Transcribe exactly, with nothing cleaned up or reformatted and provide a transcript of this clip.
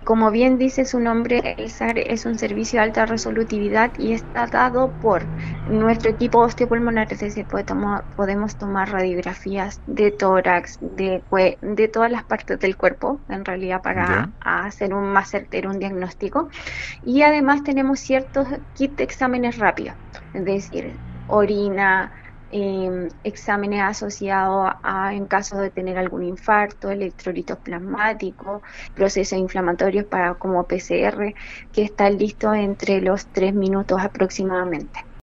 como bien dice su nombre, el S A R es un servicio de alta resolutividad y está dado por nuestro equipo osteopulmonar, es decir, podemos, podemos tomar radiografías de tórax, de, cue- de todas las partes del cuerpo, en realidad, para ¿Ya? hacer un más certero un diagnóstico. Y además tenemos ciertos kits de exámenes rápidos, es decir, orina, em, exámenes asociados a, en caso de tener algún infarto, electrolitos plasmáticos, procesos inflamatorios para como P C R, que están listos entre los tres minutos aproximadamente.